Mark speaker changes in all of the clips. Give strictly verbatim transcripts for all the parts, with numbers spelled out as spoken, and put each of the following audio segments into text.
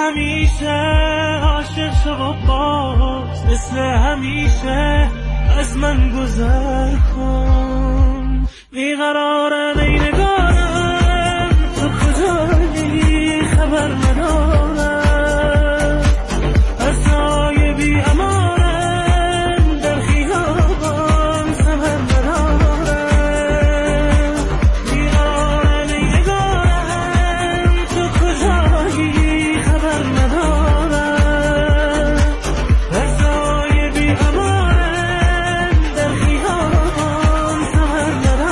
Speaker 1: همیشه عاشق شو و باز مثل همیشه از من گذر کن. بیقرارم ای نگارم تو کجایی خبر ندارم، از جای بی امانم در خیابان خبر ندارم. بیقرارم ای نگارم تو کجایی خبر ندارم، از جای بی امانم در خیابان خبر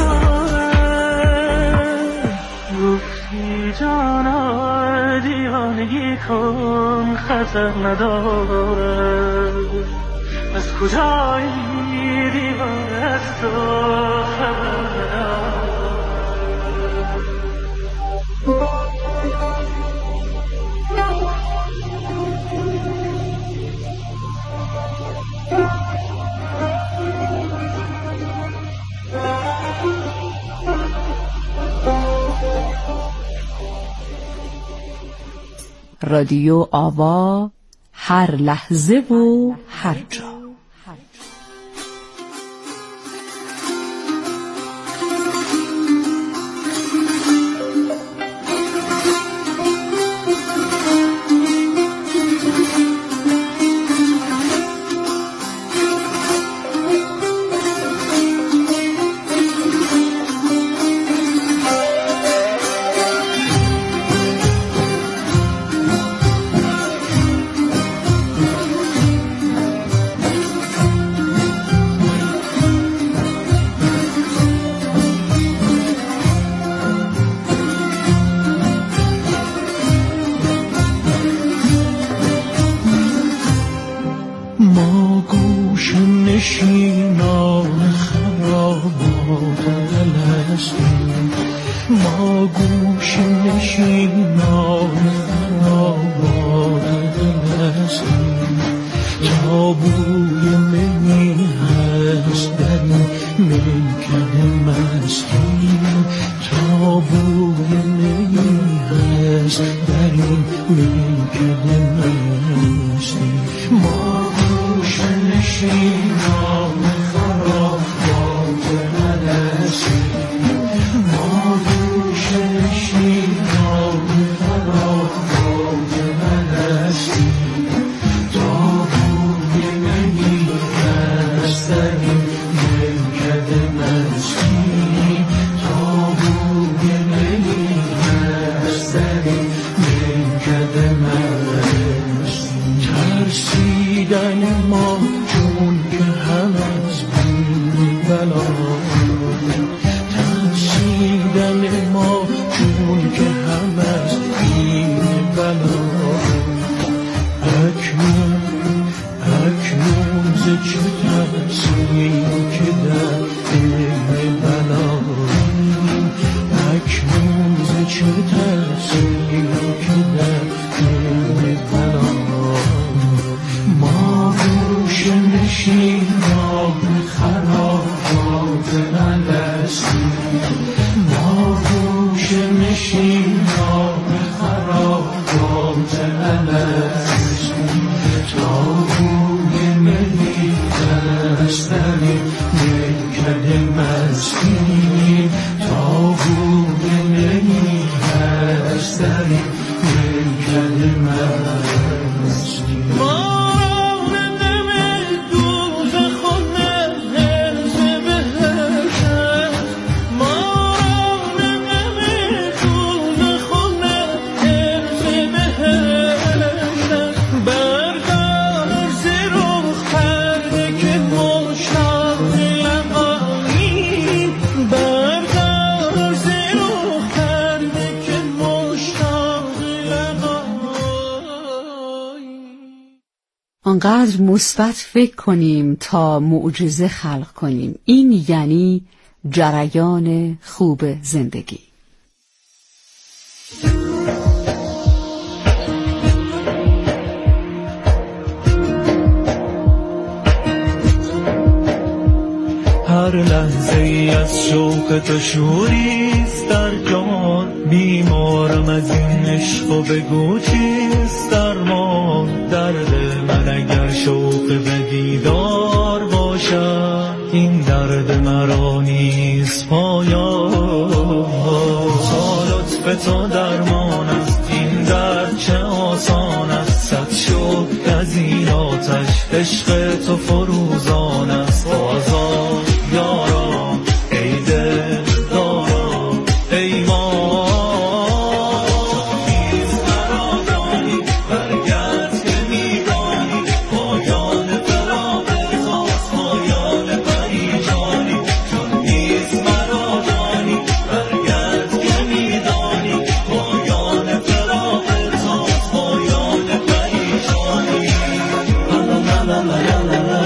Speaker 1: ندارم. گفتی جانا دیوانگی کن خطر ندارم، از کجایی دیوانه از تو خبر ندارم.
Speaker 2: رادیو آوا، هر لحظه و هر جا.
Speaker 3: نشینان خرابات دل هستیم، ما گوش نشینان خرابات دل هستیم. تابوی منی هست در این میکده مستیم، تابوی منی هست در این میکده مستیم. ما گوش نشینان خرابات دل هستیم، ما گوش نشینان خرابات دل هستیم. تابوی منی هست در این میکده مستیم، تابوی منی هست در این میکده مستیم. ترسیدن ما چون که هم از بیم بلا، ترسیدن ما چون که هم از بیم بلا. اکنون اکنون ز چه ترسیم که در دل بلاییم، اکنون ز چه ترسیم که در دل بلاییم. ما گوش نشینان خرابات دل هستیم، ما گوش نشینان خرابات دل هستیم. تابوی منی هست در این میکده مستیم، تابوی منی هست در این میکده مستیم.
Speaker 2: آنقدر مثبت فکر کنیم تا معجزه خلق کنیم. این یعنی جریان خوب زندگی.
Speaker 1: هر لحظه ای از شوق تو شوریست در جان، بیمارم از این عشق و بگو چیست در
Speaker 3: عشق تو فروزان است بازار یارا ای دل دارا ای ما نیز مرا دانی برگرد که میدانی پایان فراق توست پایان پریشانی چون نیز مرا دانی برگرد که میدانی پایان فراق توست پایان پریشانی لا لا لا لا لا لا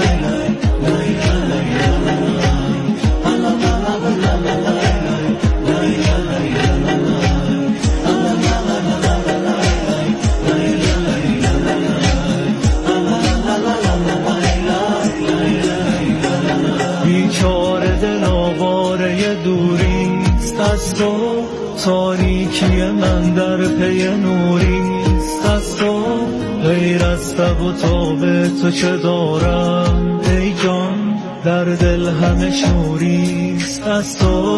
Speaker 3: بیچاره دل آواره دوریست از تو تاریکی من در پی نوریست از تو غیر از تب و تاب تو چه دارم ای جان در دل همه شوریست از تو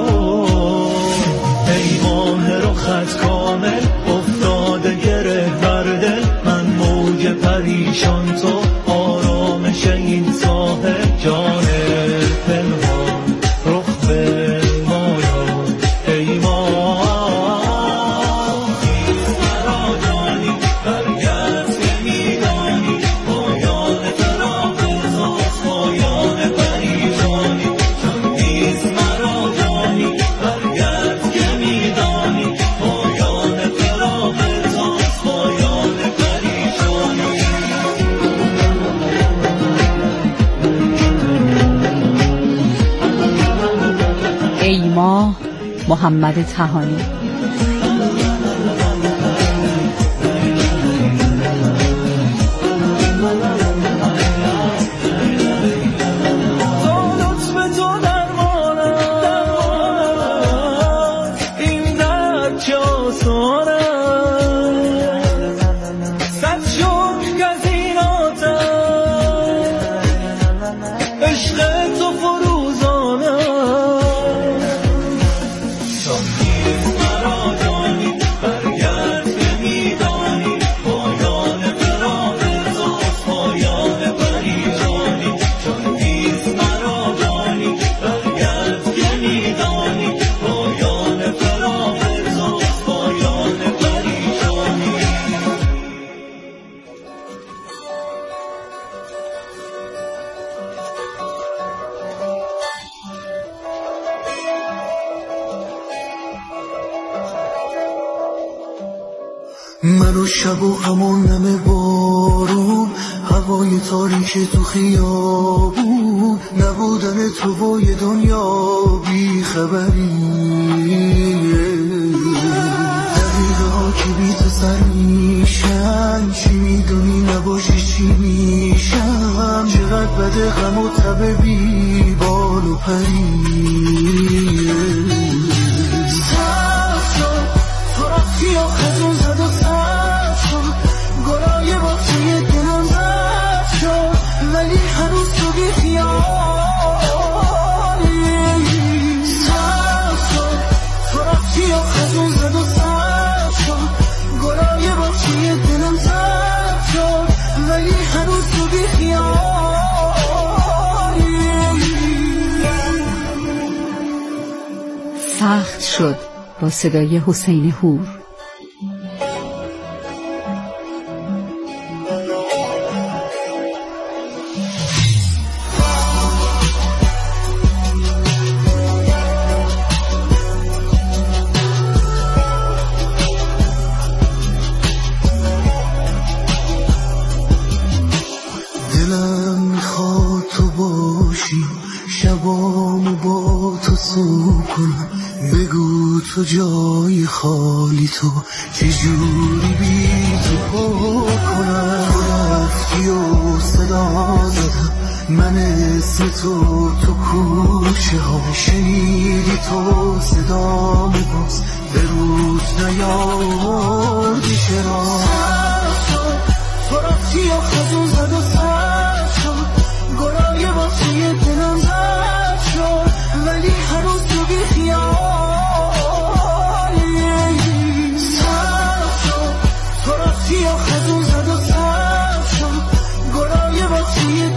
Speaker 3: ای ماه رخت کامل افتاده گره بر دل من موج پریشان تو آرامش این ساحل جان پنهان رخ به مایا ای ما
Speaker 2: ای ما محمد طحانی.
Speaker 4: من و شب و همون نم بارون هوای تاریک تو خیابون نبودن تو با یه دنیا بی خبری دقیقه ها که بی تو سر میشن چی میدونی نباشی چی میشم چقدر بده غم و تب بی بال و پری یا خزون زد و سر شد گلای با توی دلم زد شد ولی هنوز تو بی خیالی سر شد تو رفتی یا خزون زد و سر شد گلای با توی دلم زد شد ولی هنوز تو بی خیالی
Speaker 2: سخت شد با صدای حسین هور.
Speaker 4: دلم میخواد تو باشی شبامو با تو سو کنم بگو تو جای خالی تو چجوری بی تو پا کنم رفتی و صدا زدم من اسم تو تو کوچه ها شنیدی تو صدا میباز به روز نیاوردی چرا سر شد تو رفتی و خزون زد و سر شد گلای با توی دلم زد شد ولی هنوز تو بی خیالی سر شد تو رفتی و خزون زد و سر شد گلای با توی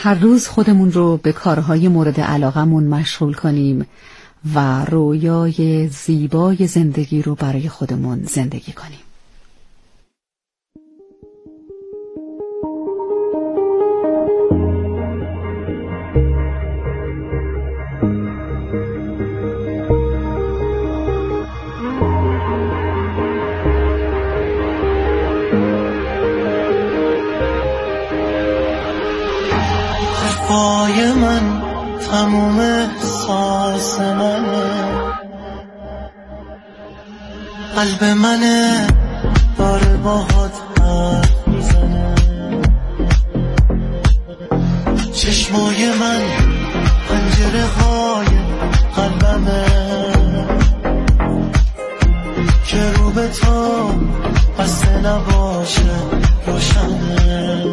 Speaker 2: هر روز خودمون رو به کارهای مورد علاقمون مشغول کنیم و رویای زیبای زندگی رو برای خودمون زندگی کنیم.
Speaker 4: پای من تموم احساس منه، قلب منه داره باهات حرف میزنه، چشمای من پنجره های قلبمه که رو به تو بسته نباشه روشنه.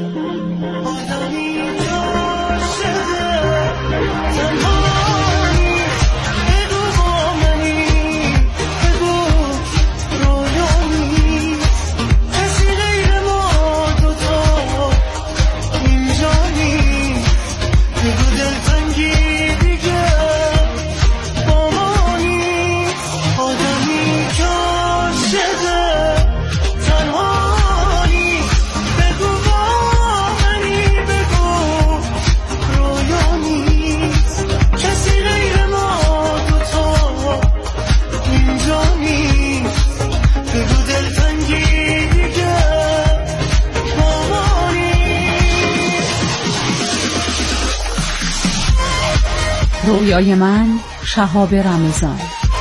Speaker 2: رویای من، شهاب رمضان.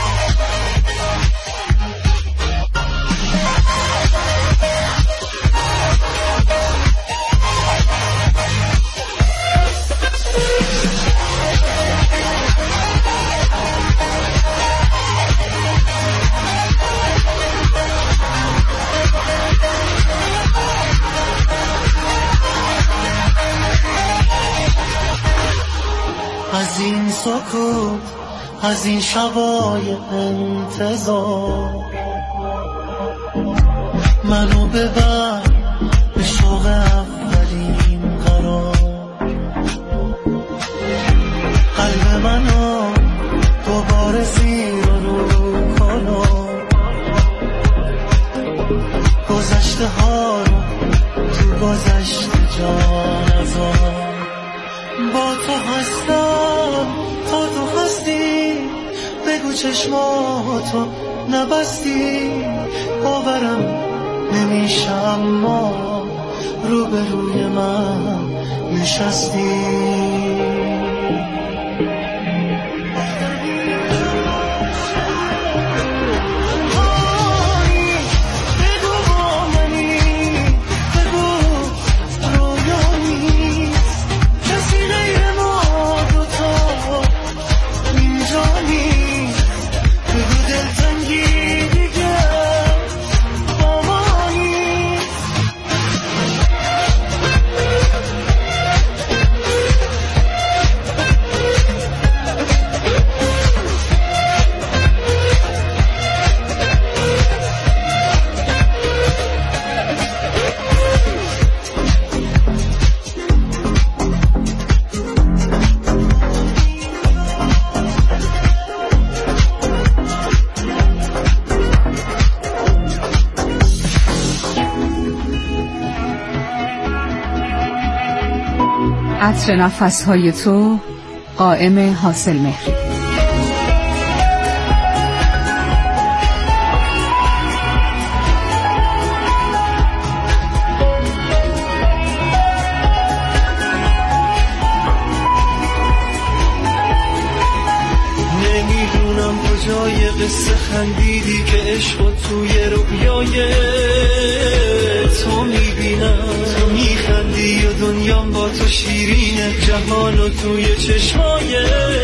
Speaker 4: از این سکوت، از این شبای انتظار، منو ببر به شوق اولین قرار، قلب منو دوباره زیر رو کنو، گذشته ها رو تو گذشته جا نذار. با تو هستم تا تو هستی، بگو چشماتو نبستی، باورم نمیشه اما روبروی من نشستی.
Speaker 2: عطر نفسهای تو، قائم حاصل مهری.
Speaker 3: نمیدونم کجای قصه خندیدی که عشق توی رویای تو میبینم، تو میخندی و دنیام با تو شیرینه، جهان و توی چشمای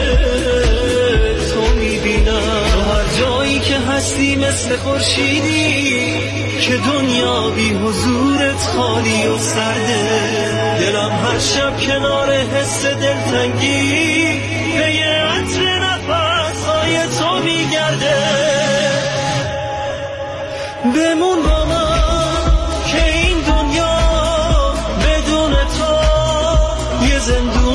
Speaker 3: تو میبینم. تو هر جایی که هستی مثل خورشیدی که دنیا بی حضورت خالی و سرده، دلم هر شب کنار حس دلتنگی به یه عطر نفسهای تو میگرده. بمون با من که این دنیا بدون تو یه زندون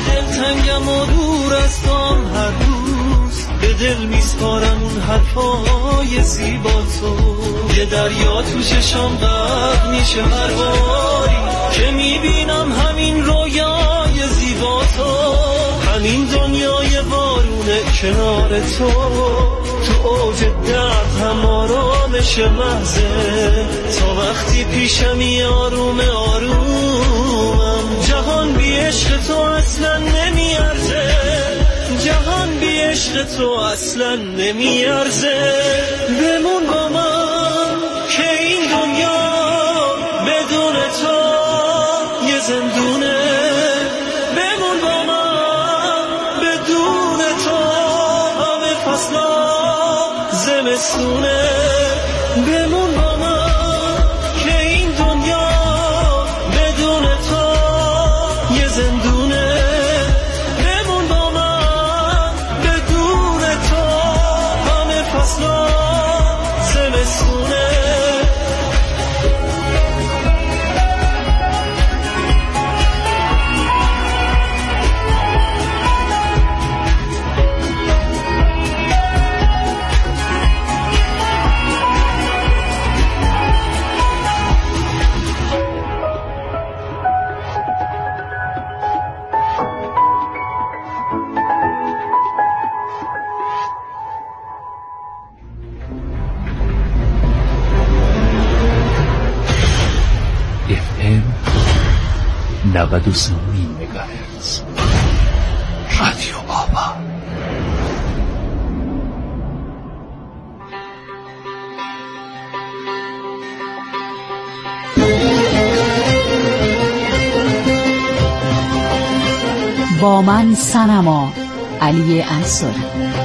Speaker 3: دلتنگم و دور از توام هر روز به دل میسپارم اون حرفای زیبا تو. یه دریا تو چشام غرق میشه هر باری که میبینم همین رویای زیبا تو. همین دنیای بارونه کنار تو، تو اوج درد هم آرامش محضه. تا وقتی پیشمی آروم آرومم، جهان بی عشق تو اصلا نمیارزه، جهان بی عشق تو اصلا نمیارزه. بمون با من که این دنیا بدون تو یه زندونه. بمون با من بدون تو همه فصلا زمستونه. بمون با من که این دنیا بدون تو یه زندونه. بمون با من بدون تو همه فصلا زمستونه.
Speaker 1: نود و سه مگاهرتز رادیو آوا.
Speaker 2: با من صنما، علی انصاری.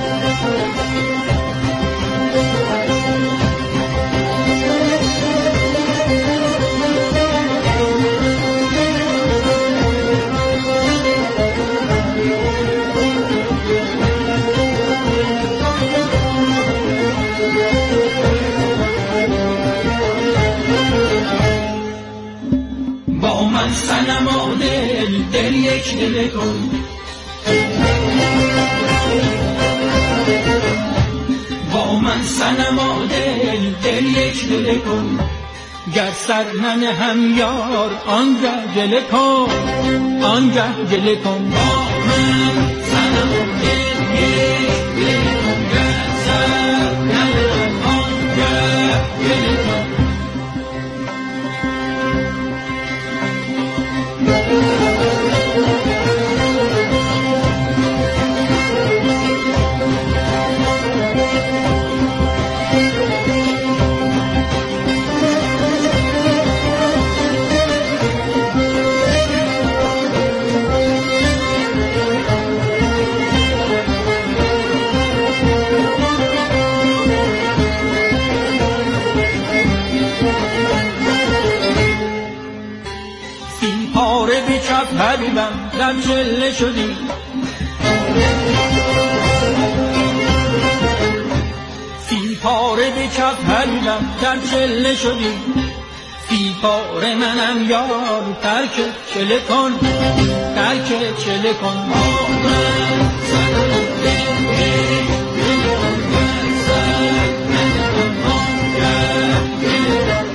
Speaker 5: با من صنما دل دل یک دل کن. با من صنما دل دل یک دل کن. گر سر من هم یار آنگه گله کن، آنگه گله کن. با من صنما دل یک دل کن. گر سر من هم آنگه گله کن. حبیبم در چله شدی، سی پاره به چپ حبیبم در چله شدی. سی پاره منم یار ترک چله کن، ترک چله کن. با من صنم دل دل کن. گر سر من آنگه دل کن.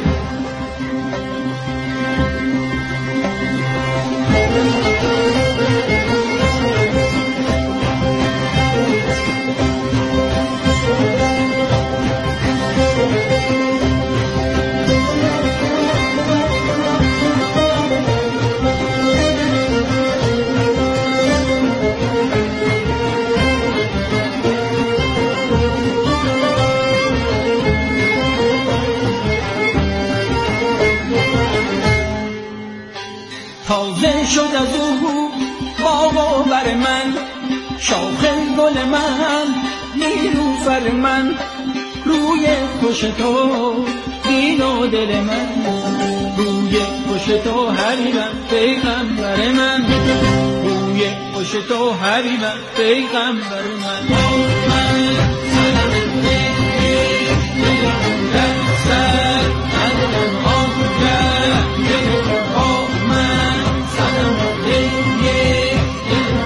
Speaker 5: تازه شد از او باغ و بر من، شاخ گل من، نیلوفر من. روی خوش تو دین و دل من، روی خوش تو حبیبم پیغمبر من، روی خوش تو حبیبم پیغمبر من. من صنم دل دل سر من آنگه دل من صنم دل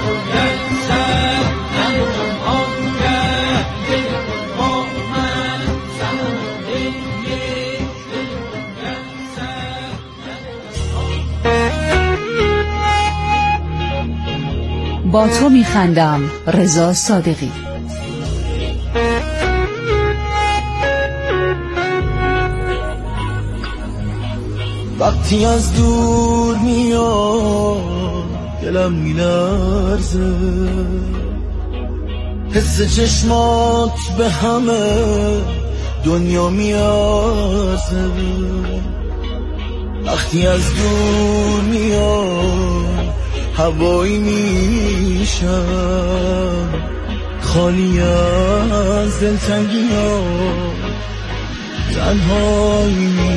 Speaker 2: با تو میخندم. رضا صادقی.
Speaker 3: وقتی از دور میاد دلم میلرزه، حس چشمات به همه دنیا میارزه. وقتی از دور میاد هوایی میشم، خالی از دلتنگی ها تنهایی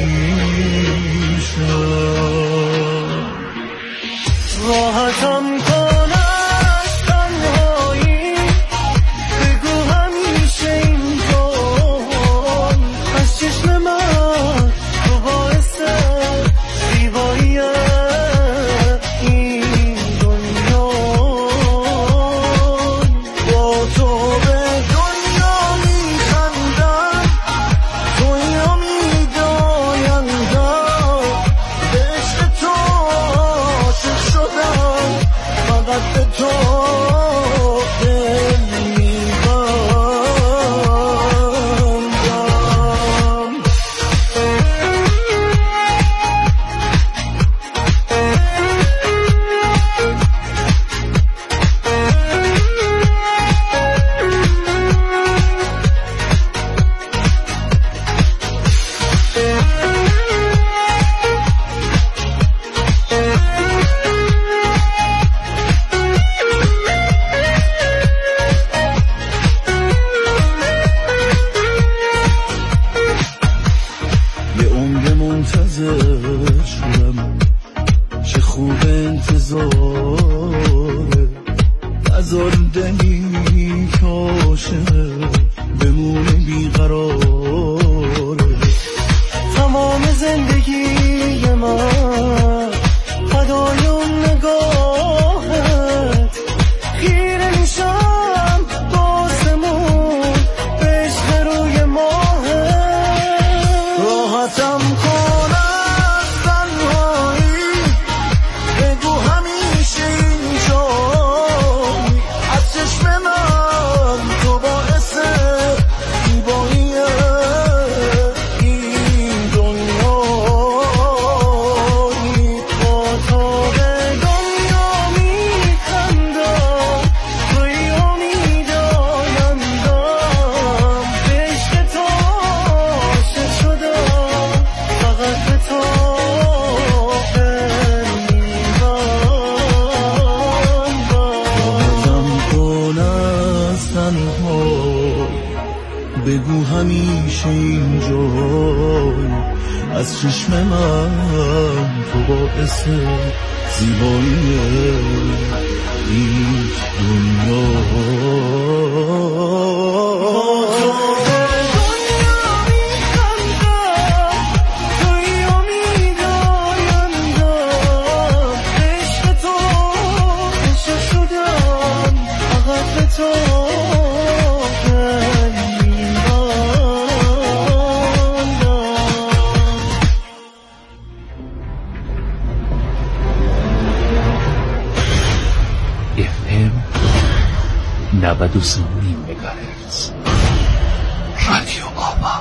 Speaker 3: میشم. راحتم کن از تنهایی، بگو همیشه اینجا از چشم من تو باعث زیبایی این دنیا. با تو به دنیا میخندم، دنیا میدایندم، به عشق تو عاشق شدم، فقط به تو دل میبندم. یه عمر منتظر شدم، چه خوب انتظاره، نذار دلی که عاشقه بمونه بیقراره. تمام زندگی من فدای اون نگاهت، خیره میشم باسمون به عشق روی ماهت. راحتم کن از تنهایی، بگو همیشه اینجایی از چشم من تو باعث زیبایی این دنیایی. با تو به دنیا میخندم، توی امیدایندم، به عشق تو عاشق شدم، فقط به تو دل میبندم. کن از تنهایی، بگو همیشه اینجایی از چشم من تو باعث زیبایی این دنیا.
Speaker 1: نود و سه و نیم مگاهرتز رادیو آبا.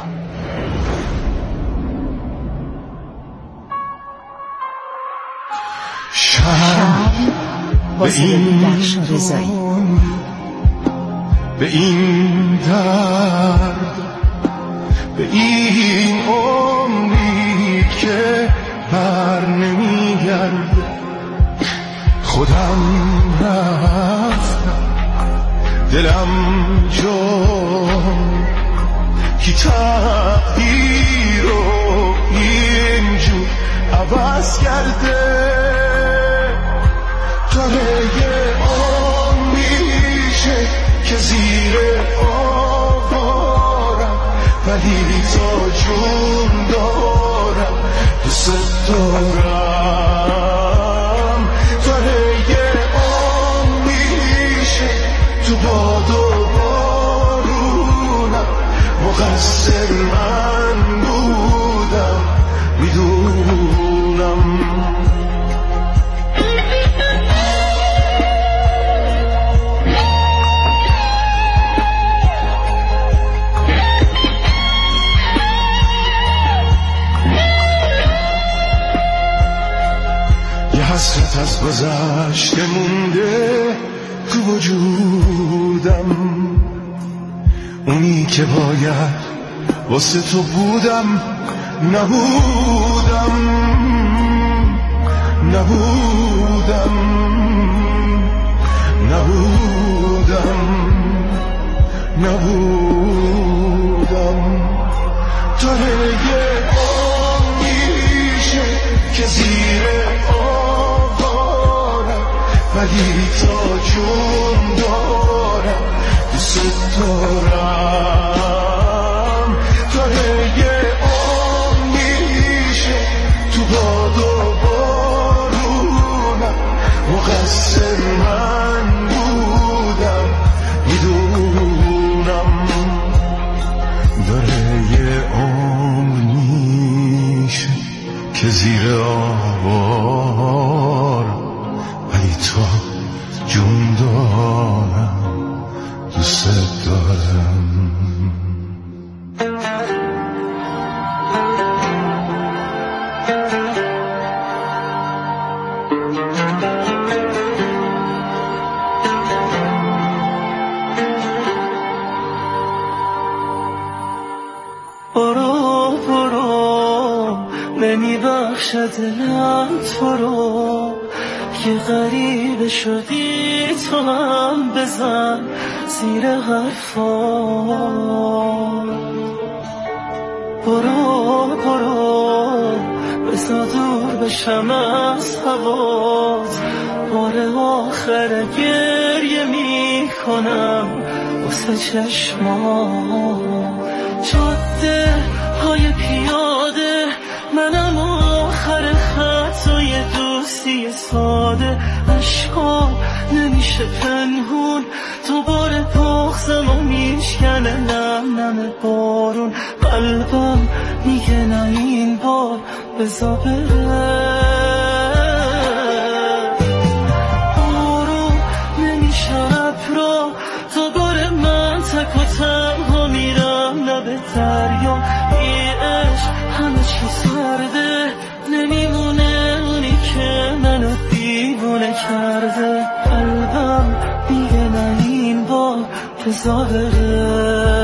Speaker 2: شب با صدای رخشا رضایی.
Speaker 4: به این درد، به این عمری که بر نمیگرده، خودم رفتم دلم جان کی تغییر رو اینجور عوض کرده. داره یه آن میشه که زیر آوارم، ولی تا جون دارم دوست دارم. داره یه آن میشه تو باد و بارونم، مقصر من بودم میدونم. حسرت از گذشته مونده تو وجودم، اونی که باید واسه تو بودم نبودم نبودم نبودم نبودم داره یه آمیشه که زیر آوارم، ولی تا جون دارم دوست دارم. داره یه آمیشه تو باد و بارونم، مقصر من بودم میدونم. داره یه عمر میشه که زیر آوار، ولی تا جون دارم دوست دارم.
Speaker 3: برو برو نمیبخشه دلم تو رو، که غریب شدی تو هم بزن زیر حرفات. برو برو بزا دور بشم از هوات، بار آخر گریه می کنم واسه چشمات. جاده های پیاده منم آخر خط و یه دوستی ساده، عشقا نمیشه پنهون، دوباره بغزم و میشکنه نم نم بارون. قلبم میگه نه این بار بزا بره. بارون نمیشه ابرا، دوباره من تک و تنها میرم لب دریا. ای عشق همه چی سرده، نمیمونه اونی که منو دیوونه کرده. قلبم میگه نه این بار بزا بره.